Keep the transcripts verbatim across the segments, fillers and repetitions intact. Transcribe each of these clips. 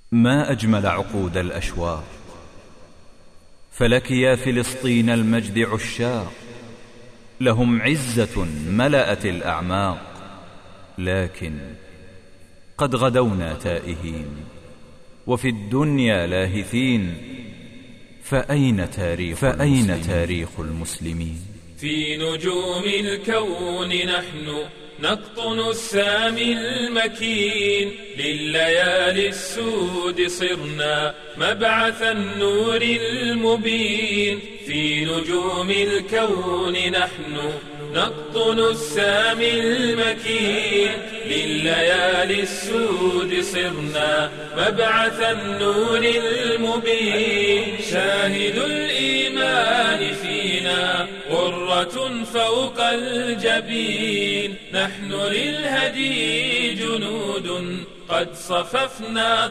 ما أجمل عقود الأشواق، فلك يا فلسطين المجد عشاق، لهم عزة ملأت الأعماق، لكن قد غدونا تائهين وفي الدنيا لاهثين، فأين تاريخ, فأين تاريخ المسلمين؟ في نجوم الكون نحن نقطن السامي المكين، لليالي السود صرنا مبعث النور المبين. في نجوم الكون نحن نقطن السامي المكين، لليالي السود صرنا مبعث النور المبين. شاهد الإيمان فينا غرة فوق الجبين، نحن للهدي جنود قد صففنا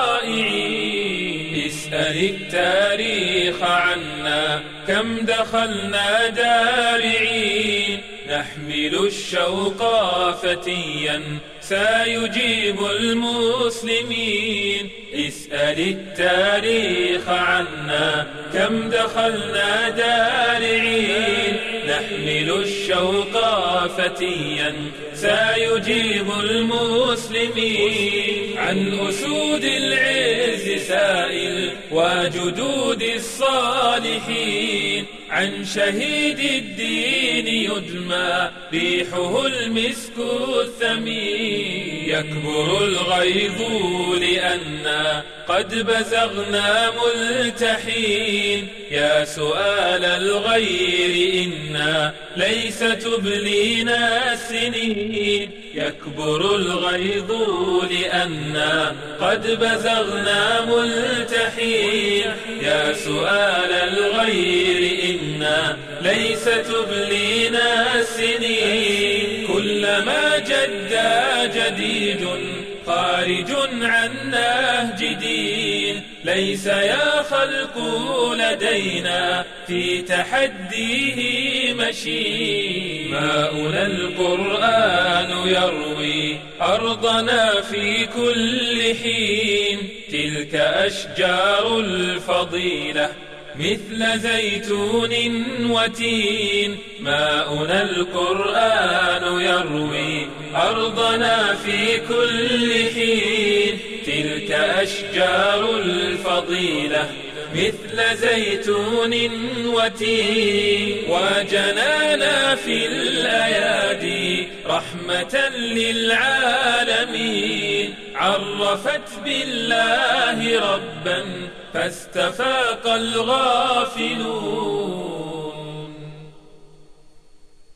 طائعين. اسأل التاريخ عنا كم دخلنا دارعين، نحمل الشوق فتيا سيجيب المسلمين. اسأل التاريخ عنا كم دخلنا دارعين، نحمل الشوق فتيا سيجيب المسلمين. عن أسود العز سائل وجدود الصالحين، عن شهيد الدين يدمى ريحه المسك الثمين. يكبر الغيظ لأننا قد بزغنا ملتحين، يا سؤال الغير إنا ليس تبلينا السنين. يكبر الغيظ لأننا قد بزغنا ملتحين، يا سؤال الغير إنا ليس تبلينا السنين. كلما جد جديد خارج عن نهج دين، ليس يا خلق لدينا في تحديه مشين. ماؤنا القرآن يروي أرضنا في كل حين، تلك أشجار الفضيلة مثل زيتون وتين. ماؤنا القرآن يروي أرضنا في كل حين، تلك أشجار الفضيلة مثل زيتون وتين. وجنانا في الأيادي رحمة للعالمين، عرفت بالله ربا فاستفاق الغافلون.